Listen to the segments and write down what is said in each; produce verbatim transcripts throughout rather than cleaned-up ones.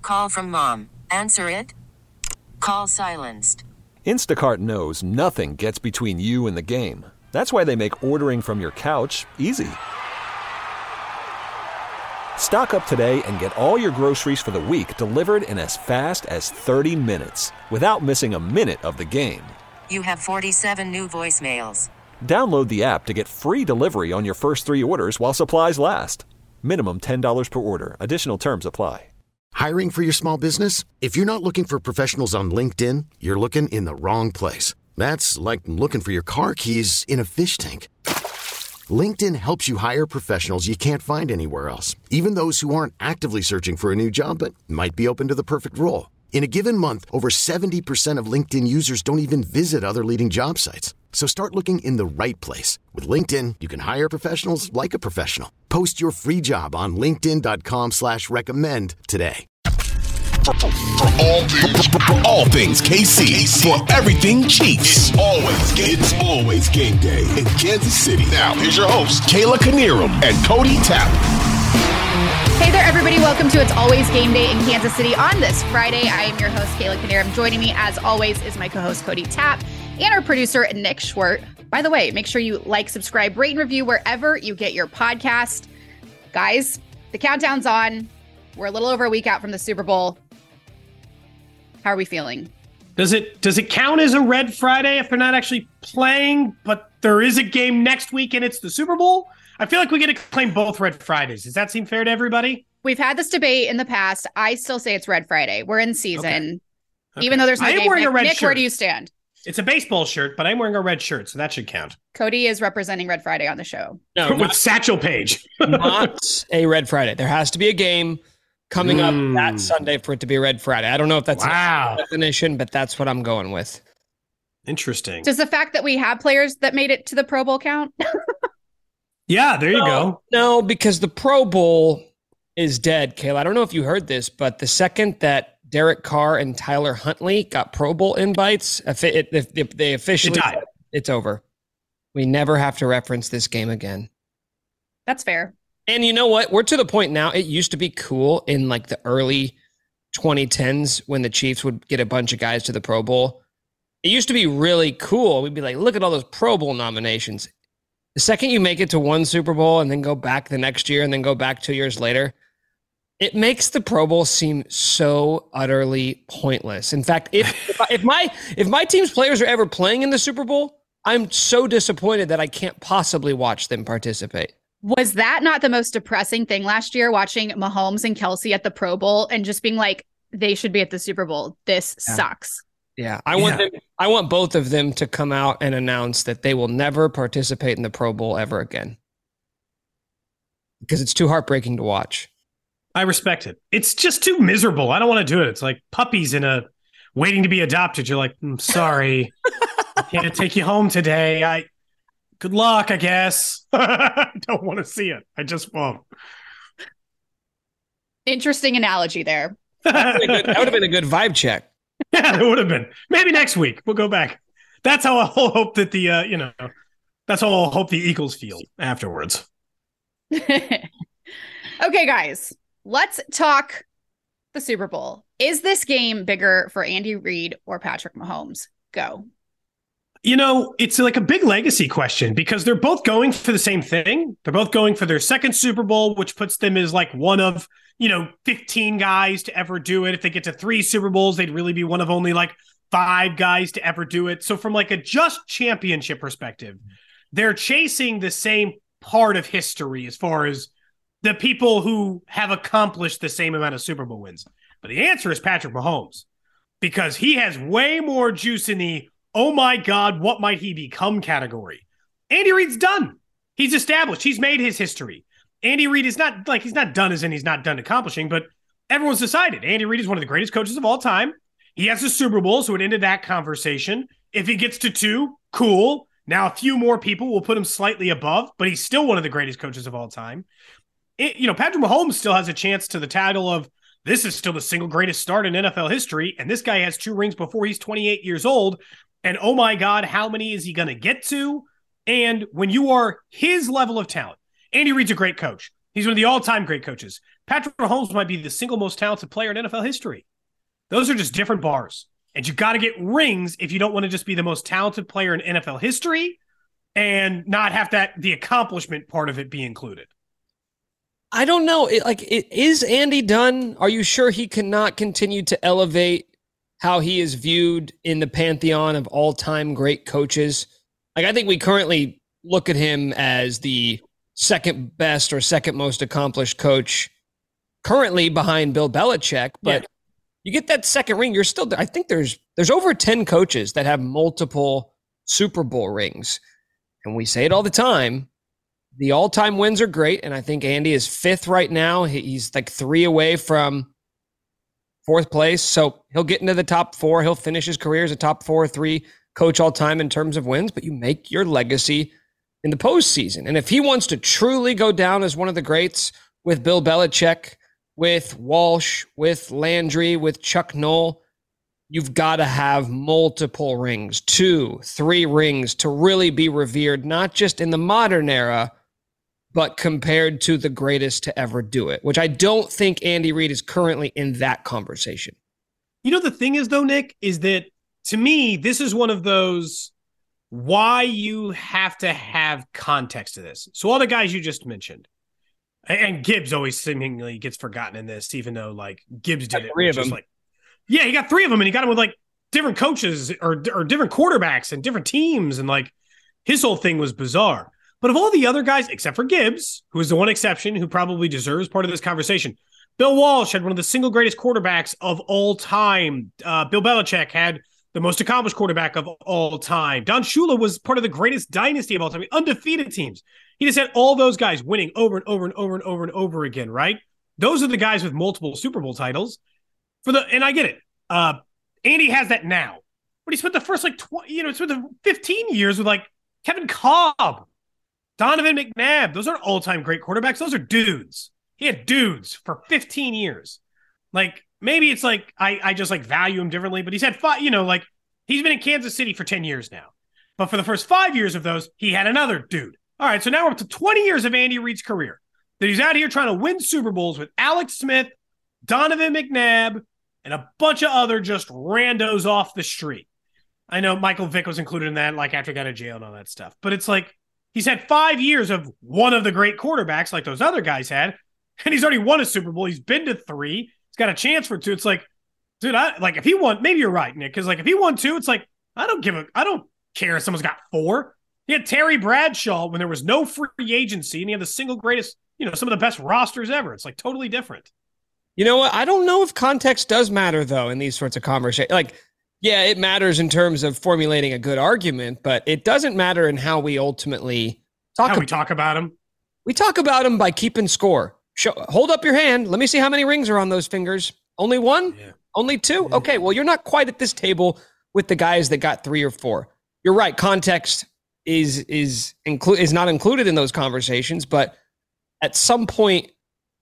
Call from mom. Answer it. Call silenced. Instacart knows nothing gets between you and the game. That's why they make ordering from your couch easy. Stock up today and get all your groceries for the week delivered in as fast as thirty minutes without missing a minute of the game. You have forty-seven new voicemails. Download the app to get free delivery on your first three orders while supplies last. Minimum ten dollars per order. Additional terms apply. Hiring for your small business? If you're not looking for professionals on LinkedIn, you're looking in the wrong place. That's like looking for your car keys in a fish tank. LinkedIn helps you hire professionals you can't find anywhere else, even those who aren't actively searching for a new job but might be open to the perfect role. In a given month, over seventy percent of LinkedIn users don't even visit other leading job sites. So start looking in the right place. With LinkedIn, you can hire professionals like a professional. Post your free job on linkedin.com slash recommend today. For all things, for all things K C, for everything Chiefs. It's always, it's always game day in Kansas City. Now, here's your hosts, Kayla Knierim and Cody Tapp. Hey there, everybody. Welcome to It's Always Game Day in Kansas City on this Friday. I am your host, Kayla Knierim. Joining me, as always, is my co-host, Cody Tapp, and our producer, Nick Schwert. By the way, make sure you like, subscribe, rate, and review wherever you get your podcast. Guys, the countdown's on. We're a little over a week out from the Super Bowl. How are we feeling? Does it does it count as a Red Friday if they're not actually playing, but there is a game next week and it's the Super Bowl? I feel like we get to claim both Red Fridays. Does that seem fair to everybody? We've had this debate in the past. I still say it's Red Friday. We're in season. Okay. Okay. Even though there's no I am game. wearing Nick, a red Nick, shirt. Where do you stand? It's a baseball shirt, but I'm wearing a red shirt, so that should count. Cody is representing Red Friday on the show. No, With not, Satchel Paige. not a Red Friday. There has to be a game coming mm. up that Sunday for it to be a Red Friday. I don't know if that's wow. a definition, but that's what I'm going with. Interesting. Does the fact that we have players that made it to the Pro Bowl count? Yeah, there you no, go. No, because the Pro Bowl is dead, Kayla. I don't know if you heard this, but the second that Derek Carr and Tyler Huntley got Pro Bowl invites, if, it, if, if they officially it died. It's over. We never have to reference this game again. That's fair. And you know what? We're to the point now. It used to be cool in like the early twenty tens when the Chiefs would get a bunch of guys to the Pro Bowl. It used to be really cool. We'd be like, look at all those Pro Bowl nominations. The second you make it to one Super Bowl and then go back the next year and then go back two years later, it makes the Pro Bowl seem so utterly pointless. In fact, if if, I, if my if my team's players are ever playing in the Super Bowl, I'm so disappointed that I can't possibly watch them participate. Was that not the most depressing thing last year, watching Mahomes and Kelsey at the Pro Bowl and just being like, they should be at the Super Bowl? This yeah. sucks. Yeah, I want yeah. them. I want both of them to come out and announce that they will never participate in the Pro Bowl ever again, because it's too heartbreaking to watch. I respect it. It's just too miserable. I don't want to do it. It's like puppies in a waiting to be adopted. You're like, I'm sorry, I can't take you home today. I good luck, I guess. I don't want to see it. I just won't. Interesting analogy there. That would have been, that would have been a good vibe check. Yeah, it would have been. Maybe next week we'll go back. That's how I'll hope that the uh, you know, that's how I'll hope the Eagles feel afterwards. Okay, guys, let's talk the Super Bowl. Is this game bigger for Andy Reid or Patrick Mahomes? Go. You know, it's like a big legacy question because they're both going for the same thing. They're both going for their second Super Bowl, which puts them as like one of, you know, fifteen guys to ever do it. If they get to three Super Bowls, they'd really be one of only like five guys to ever do it. So from like a just championship perspective, they're chasing the same part of history as far as the people who have accomplished the same amount of Super Bowl wins. But the answer is Patrick Mahomes, because he has way more juice in the, oh my God, what might he become category. Andy Reid's done. He's established. He's made his history. Andy Reid is not like he's not done as in he's not done accomplishing, but everyone's decided Andy Reid is one of the greatest coaches of all time. He has a Super Bowl, so it ended that conversation. If he gets to two, cool. Now a few more people will put him slightly above, but he's still one of the greatest coaches of all time. It, you know, Patrick Mahomes still has a chance to the title of this is still the single greatest start in N F L history, and this guy has two rings before he's twenty-eight years old. And oh my God, how many is he going to get to? And when you are his level of talent, Andy Reid's a great coach. He's one of the all-time great coaches. Patrick Mahomes might be the single most talented player in N F L history. Those are just different bars. And you got to get rings if you don't want to just be the most talented player in N F L history and not have that the accomplishment part of it be included. I don't know. It, like, it, is Andy done? Are you sure he cannot continue to elevate how he is viewed in the pantheon of all-time great coaches? Like, I think we currently look at him as the second best or second most accomplished coach currently behind Bill Belichick, but yeah. You get that second ring, you're still, I think there's there's over ten coaches that have multiple Super Bowl rings. And we say it all the time. The all-time wins are great, and I think Andy is fifth right now. He's like three away from fourth place, so he'll get into the top four. He'll finish his career as a top four or three coach all-time in terms of wins, but you make your legacy in the postseason. And if he wants to truly go down as one of the greats with Bill Belichick, with Walsh, with Landry, with Chuck Noll, you've got to have multiple rings, two, three rings to really be revered, not just in the modern era, but compared to the greatest to ever do it, which I don't think Andy Reid is currently in that conversation. You know, the thing is, though, Nick, is that to me, this is one of those why you have to have context to this. So all the guys you just mentioned, and Gibbs always seemingly gets forgotten in this, even though like Gibbs did it. Three of them. Like, yeah, he got three of them, and he got them with like different coaches or or different quarterbacks and different teams, and like his whole thing was bizarre. But of all the other guys, except for Gibbs, who is the one exception who probably deserves part of this conversation, Bill Walsh had one of the single greatest quarterbacks of all time. Uh, Bill Belichick had the most accomplished quarterback of all time. Don Shula was part of the greatest dynasty of all time, undefeated teams. He just had all those guys winning over and over and over and over and over again, right? Those are the guys with multiple Super Bowl titles. For the and I get it. Uh, Andy has that now, but he spent the first like twenty, you know, spent the fifteen years with like Kevin Kolb, Donovan McNabb. Those aren't all-time great quarterbacks. Those are dudes. He had dudes for fifteen years. Like maybe it's like I I just like value him differently, but he's had five. You know, like he's been in Kansas City for ten years now, but for the first five years of those, he had another dude. All right, so now we're up to twenty years of Andy Reid's career that he's out here trying to win Super Bowls with Alex Smith, Donovan McNabb, and a bunch of other just randos off the street. I know Michael Vick was included in that, like after he got out of jail and all that stuff. But it's like he's had five years of one of the great quarterbacks like those other guys had, and he's already won a Super Bowl. He's been to three. He's got a chance for two. It's like, dude, I like if he won, maybe you're right, Nick, because like if he won two, it's like I don't give a, I don't care if someone's got four. He had Terry Bradshaw when there was no free agency, and he had the single greatest, you know, some of the best rosters ever. It's like totally different. You know what? I don't know if context does matter, though, in these sorts of conversations. Like, yeah, it matters in terms of formulating a good argument, but it doesn't matter in how we ultimately talk. How about we talk about him? We talk about him by keeping score. Show, hold up your hand. Let me see how many rings are on those fingers. Only one? Yeah. Only two? Yeah. Okay, well, you're not quite at this table with the guys that got three or four. You're right. Context is is inclu- is not included in those conversations, but at some point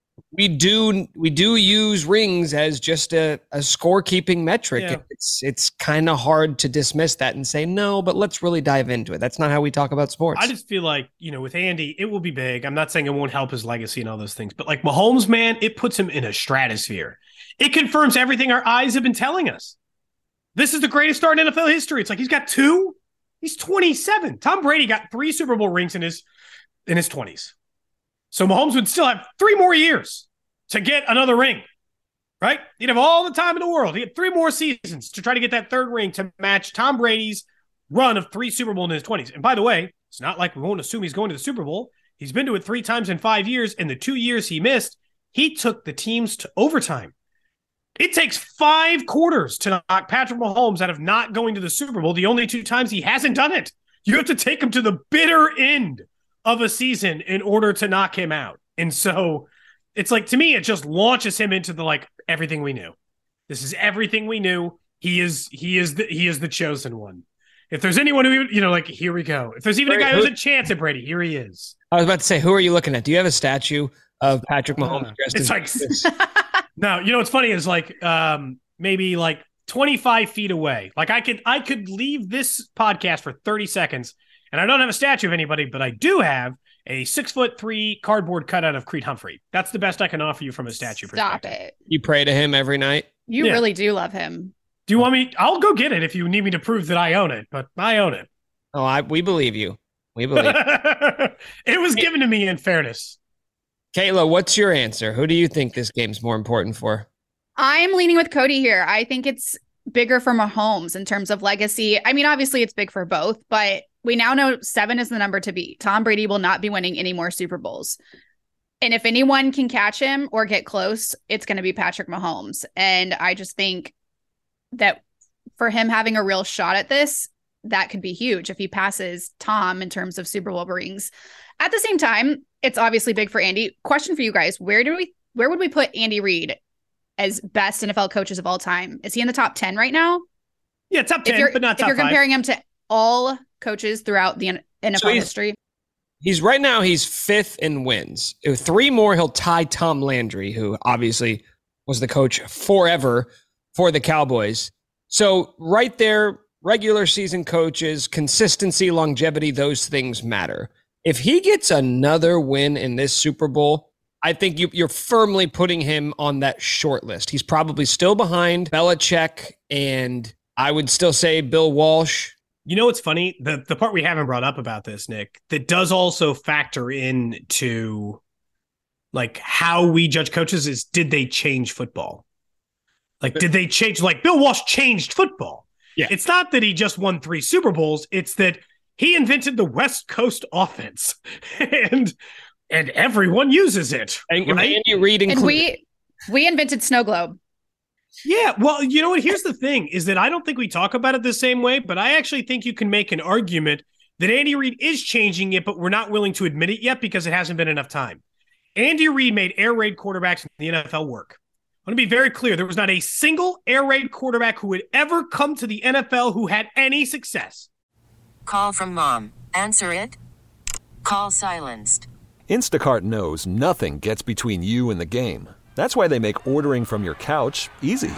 we do we do use rings as just a, a scorekeeping metric. Yeah. It's it's kind of hard to dismiss that and say no, but let's really dive into it. That's not how we talk about sports. I just feel like, you know, with Andy, it will be big. I'm not saying it won't help his legacy and all those things, but like Mahomes, man, it puts him in a stratosphere. It confirms everything our eyes have been telling us. This is the greatest start in N F L history. It's like he's got two. He's twenty-seven. Tom Brady got three Super Bowl rings in his in his twenties. So Mahomes would still have three more years to get another ring, right? He'd have all the time in the world. He had three more seasons to try to get that third ring to match Tom Brady's run of three Super Bowls in his twenties. And by the way, it's not like we won't assume he's going to the Super Bowl. He's been to it three times in five years. And the two years he missed, he took the teams to overtime. It takes five quarters to knock Patrick Mahomes out of not going to the Super Bowl. The only two times he hasn't done it. You have to take him to the bitter end of a season in order to knock him out. And so it's like, to me, it just launches him into the, like, everything we knew. This is everything we knew. He is, he is the, he is the chosen one. If there's anyone who, you know, like, here we go. If there's even a guy who has a chance at Brady, here he is. I was about to say, who are you looking at? Do you have a statue of Patrick Mahomes? Uh, it's like, no, you know, what's funny is like, um, maybe like twenty-five feet away. Like I could, I could leave this podcast for thirty seconds and I don't have a statue of anybody, but I do have a six foot three cardboard cutout of Creed Humphrey. That's the best I can offer you from a statue Stop perspective. it. You pray to him every night? You Yeah. really do love him. Do you want me? I'll go get it if you need me to prove that I own it, but I own it. Oh, I we believe you. We believe. It was given to me in fairness. Kayla, what's your answer? Who do you think this game's more important for? I'm leaning with Cody here. I think it's bigger for Mahomes in terms of legacy. I mean, obviously it's big for both, but we now know seven is the number to beat. Tom Brady will not be winning any more Super Bowls. And if anyone can catch him or get close, it's going to be Patrick Mahomes. And I just think that for him having a real shot at this, that could be huge if he passes Tom in terms of Super Bowl rings. At the same time, it's obviously big for Andy. Question for you guys. Where do we, where would we put Andy Reid as best N F L coaches of all time? Is he in the top ten right now? Yeah, top ten, if you're, but not if top you're five. comparing him to all coaches throughout the N F L So he's- history. He's right now, he's fifth in wins. If three more, he'll tie Tom Landry, who obviously was the coach forever for the Cowboys. So right there, regular season coaches, consistency, longevity, those things matter. If he gets another win in this Super Bowl, I think you, you're firmly putting him on that short list. He's probably still behind Belichick, and I would still say Bill Walsh. You know what's funny? The the part we haven't brought up about this, Nick, that does also factor into like how we judge coaches is, did they change football? Like, did they change? Like, Bill Walsh changed football. Yeah. It's not that he just won three Super Bowls. It's that he invented the West Coast offense, and and everyone uses it. And right? Andy Reid And included. we we invented snow globe. Yeah, well, you know what? Here's the thing, is that I don't think we talk about it the same way, but I actually think you can make an argument that Andy Reid is changing it, but we're not willing to admit it yet because it hasn't been enough time. Andy Reid made air raid quarterbacks in the N F L work. I want to be very clear. There was not a single air raid quarterback who had ever come to the N F L who had any success. Call from mom. Answer it. Call silenced. Instacart knows nothing gets between you and the game. That's why they make ordering from your couch easy.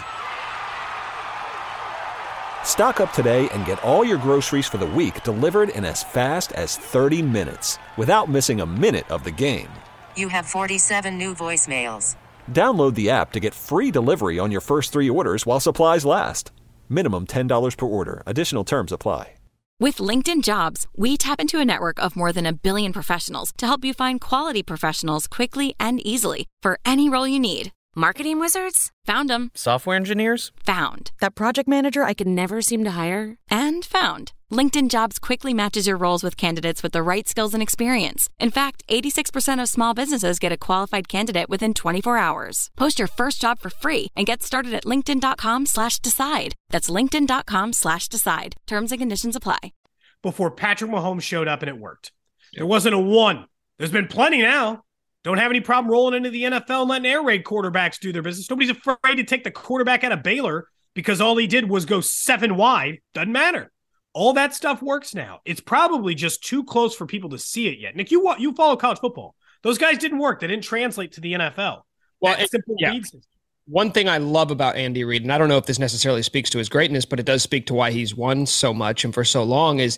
Stock up today and get all your groceries for the week delivered in as fast as thirty minutes without missing a minute of the game. You have forty-seven new voicemails. Download the app to get free delivery on your first three orders while supplies last. Minimum ten dollars per order. Additional terms apply. With LinkedIn Jobs, we tap into a network of more than a billion professionals to help you find quality professionals quickly and easily for any role you need. Marketing wizards? Found them. Software engineers? Found. That project manager I could never seem to hire? And found. LinkedIn Jobs quickly matches your roles with candidates with the right skills and experience. In fact, eighty-six percent of small businesses get a qualified candidate within twenty-four hours. Post your first job for free and get started at linkedin.com slash decide. That's linkedin.com slash decide. Terms and conditions apply. Before Patrick Mahomes showed up and it worked. There wasn't a one. There's been plenty now. Don't have any problem rolling into the N F L and letting air raid quarterbacks do their business. Nobody's afraid to take the quarterback out of Baylor because all he did was go seven wide. Doesn't matter. All that stuff works now. It's probably just too close for people to see it yet. Nick, you you follow college football. Those guys didn't work. They didn't translate to the N F L. Well, That it- simple yeah. read system. One thing I love about Andy Reid, and I don't know if this necessarily speaks to his greatness, but it does speak to why he's won so much and for so long, is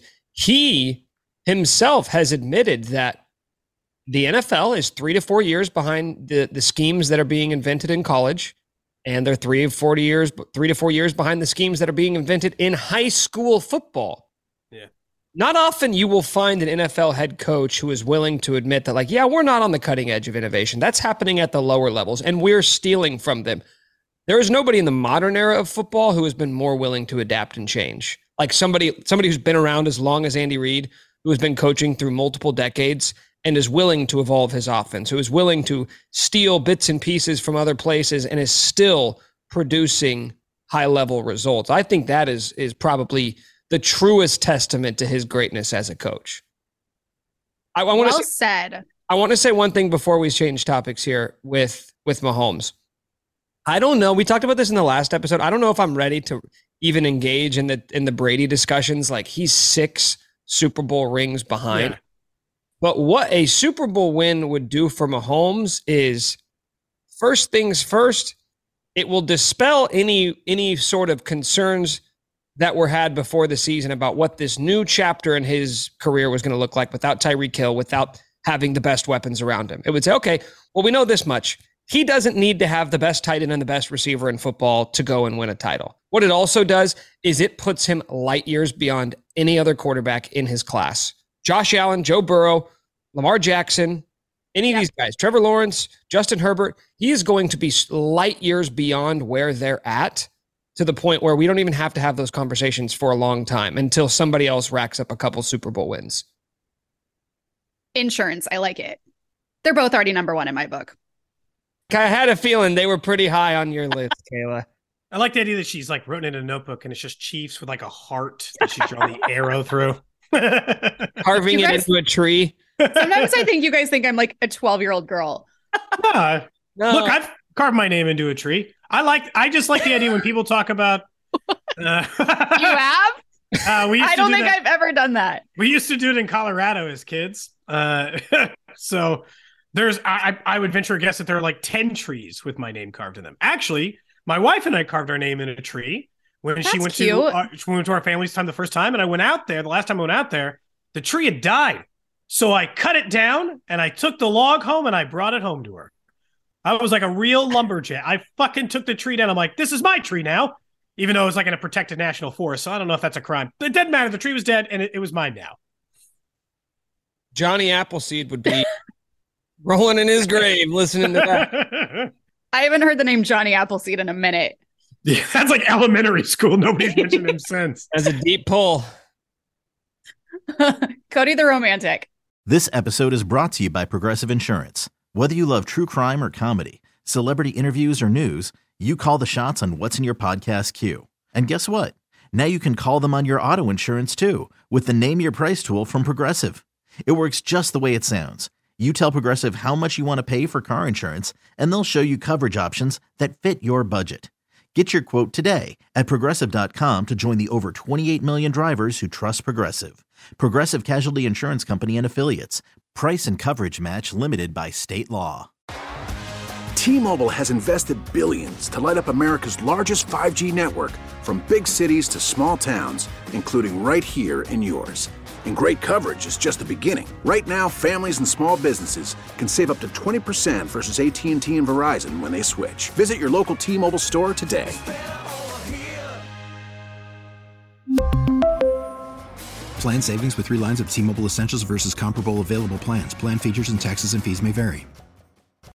he himself has admitted that the N F L is three to four years behind the, the schemes that are being invented in college, and they're three to four years, three to four years behind the schemes that are being invented in high school football. Yeah. Not often you will find an N F L head coach who is willing to admit that, like, yeah, we're not on the cutting edge of innovation. That's happening at the lower levels, and we're stealing from them. There is nobody in the modern era of football who has been more willing to adapt and change. Like somebody, somebody who's been around as long as Andy Reid, who has been coaching through multiple decades and is willing to evolve his offense, who is willing to steal bits and pieces from other places and is still producing high-level results. I think that is is probably the truest testament to his greatness as a coach. I, I want Well to said. I want to say one thing before we change topics here with with Mahomes. I don't know. We talked about this in the last episode. I don't know if I'm ready to even engage in the in the Brady discussions. Like, he's six Super Bowl rings behind. Yeah. But what a Super Bowl win would do for Mahomes is, first things first, it will dispel any any sort of concerns that were had before the season about what this new chapter in his career was going to look like without Tyreek Hill, without having the best weapons around him. It would say, okay, well, we know this much. He doesn't need to have the best tight end and the best receiver in football to go and win a title. What it also does is it puts him light years beyond any other quarterback in his class. Josh Allen, Joe Burrow, Lamar Jackson, any yeah. of these guys, Trevor Lawrence, Justin Herbert, he is going to be light years beyond where they're at, to the point where we don't even have to have those conversations for a long time until somebody else racks up a couple Super Bowl wins. Insurance. I like it. They're both already number one in my book. I had a feeling they were pretty high on your list, Kayla. I like the idea that she's like written in a notebook and it's just Chiefs with like a heart that she's drawn the arrow through. Carving it guys, into a tree. Sometimes I think you guys think I'm like a twelve-year-old girl. Uh, no. Look, I've carved my name into a tree. I like. I just like the idea when people talk about. Uh, you have? Uh, we used I don't to do think that. I've ever done that. We used to do it in Colorado as kids. Uh, so there's, I, I would venture a guess that there are like ten trees with my name carved in them. Actually, my wife and I carved our name in a tree when That's she went cute. to our, she went to our family's time the first time, and I went out there. The last time I went out there, the tree had died. So I cut it down and I took the log home and I brought it home to her. I was like a real lumberjack. I fucking took the tree down. I'm like, this is my tree now, even though it was like in a protected national forest. So I don't know if that's a crime. It didn't matter. The tree was dead and it, it was mine now. Johnny Appleseed would be rolling in his grave listening to that. I haven't heard the name Johnny Appleseed in a minute. Yeah, that's like elementary school. Nobody's mentioned him since. That's a deep pull. Cody the Romantic. This episode is brought to you by Progressive Insurance. Whether you love true crime or comedy, celebrity interviews or news, you call the shots on what's in your podcast queue. And guess what? Now you can call them on your auto insurance too with the Name Your Price tool from Progressive. It works just the way it sounds. You tell Progressive how much you want to pay for car insurance, and they'll show you coverage options that fit your budget. Get your quote today at Progressive dot com to join the over twenty-eight million drivers who trust Progressive. Progressive Casualty Insurance Company and Affiliates. Price and coverage match limited by state law. T-Mobile has invested billions to light up America's largest five G network, from big cities to small towns, including right here in yours. And great coverage is just the beginning. Right now, families and small businesses can save up to twenty percent versus A T and T and Verizon when they switch. Visit your local T-Mobile store today. Plan savings with three lines of T-Mobile Essentials versus comparable available plans. Plan features and taxes and fees may vary.